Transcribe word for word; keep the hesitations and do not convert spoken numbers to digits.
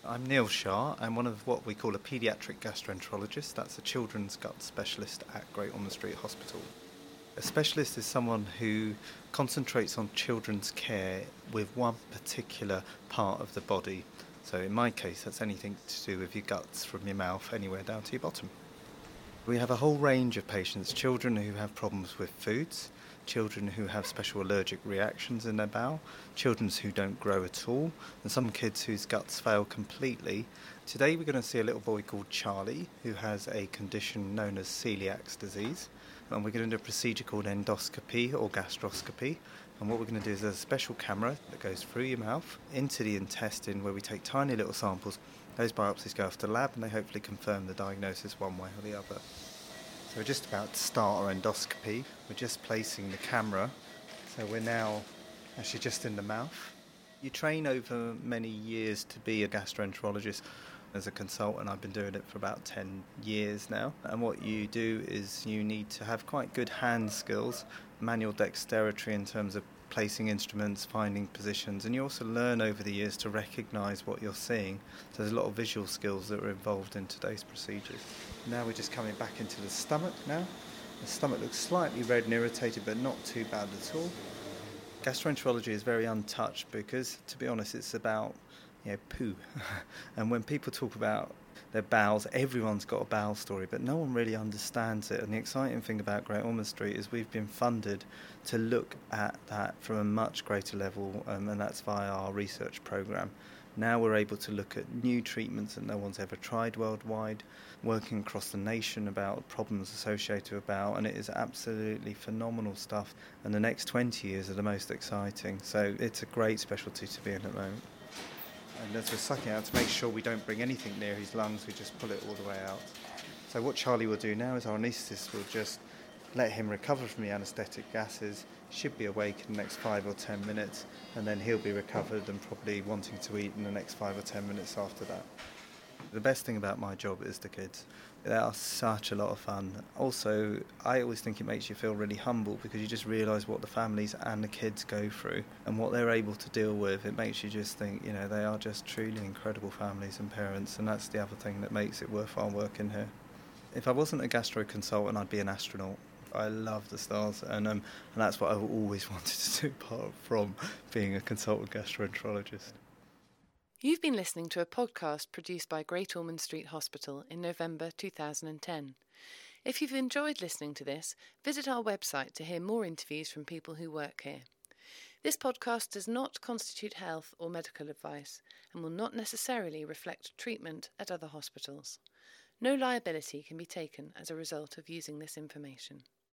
I'm Neil Shah. I'm one of what we call a paediatric gastroenterologist. That's a children's gut specialist at Great Ormond Street Hospital. A specialist is someone who concentrates on children's care with one particular part of the body. So in my case, that's anything to do with your guts from your mouth anywhere down to your bottom. We have a whole range of patients, children who have problems with foods, children who have special allergic reactions in their bowel, children who don't grow at all, and some kids whose guts fail completely. Today we're going to see a little boy called Charlie who has a condition known as celiac disease, and we're going to do a procedure called endoscopy or gastroscopy. And what we're going to do is there's a special camera that goes through your mouth into the intestine where we take tiny little samples. Those biopsies go off to the lab and they hopefully confirm the diagnosis one way or the other. So we're just about to start our endoscopy. We're just placing the camera. So we're now actually just in the mouth. You train over many years to be a gastroenterologist. As a consultant, I've been doing it for about ten years now. And what you do is you need to have quite good hand skills, manual dexterity in terms of placing instruments, finding positions, and you also learn over the years to recognise what you're seeing. So there's a lot of visual skills that are involved in today's procedures. Now we're just coming back into the stomach now. The stomach looks slightly red and irritated, but not too bad at all. Gastroenterology is very untouched because, to be honest, it's about you know, poo. And when people talk about their bowels, everyone's got a bowel story, but no one really understands it. And the exciting thing about Great Ormond Street is we've been funded to look at that from a much greater level, um, and that's via our research programme. Now we're able to look at new treatments that no one's ever tried worldwide, working across the nation about problems associated with bowel, and it is absolutely phenomenal stuff. And the next twenty years are the most exciting. So it's a great specialty to be in at the moment. And as we're sucking out, to make sure we don't bring anything near his lungs, we just pull it all the way out. So what Charlie will do now is our anaesthetist will just let him recover from the anaesthetic gases, should be awake in the next five or ten minutes, and then he'll be recovered and probably wanting to eat in the next five or ten minutes after that. The best thing about my job is the kids. They are such a lot of fun. Also, I always think it makes you feel really humble because you just realise what the families and the kids go through and what they're able to deal with. It makes you just think, you know, they are just truly incredible families and parents, and that's the other thing that makes it worthwhile working here. If I wasn't a gastro consultant, I'd be an astronaut. I love the stars, and um, and that's what I've always wanted to do apart from being a consultant gastroenterologist. You've been listening to a podcast produced by Great Ormond Street Hospital in November two thousand ten. If you've enjoyed listening to this, visit our website to hear more interviews from people who work here. This podcast does not constitute health or medical advice and will not necessarily reflect treatment at other hospitals. No liability can be taken as a result of using this information.